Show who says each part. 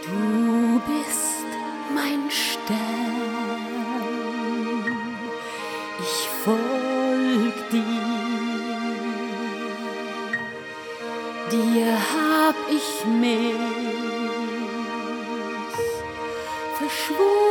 Speaker 1: Du bist mein Stern, ich folg dir hab ich mich verschworen.